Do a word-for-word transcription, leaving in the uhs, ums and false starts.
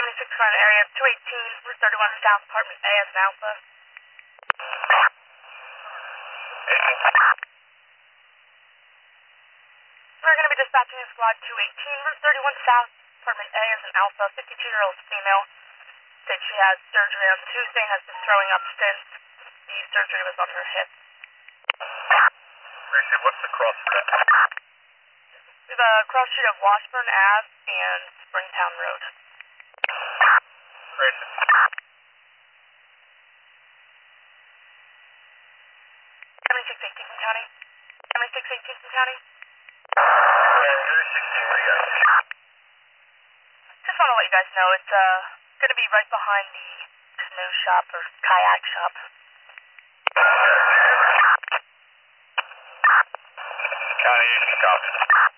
seventy-six current area, two eighteen, Route thirty-one South, Apartment A as an Alpha. We're going to be dispatching a squad two eighteen, Route thirty-one South, Apartment A as an Alpha, fifty-two-year-old female. Said she had surgery on Tuesday and has been throwing up since. The surgery was on her hip. Tracy, what's the cross street? We have a cross street of Washburn Ave and Springtown Road. Tracy. seventy-six eighteenth County. seventy-six eighteenth County. sixteen, what do you got? Just want to let you guys know it's uh going to be right behind the canoe shop or kayak shop. County, copy.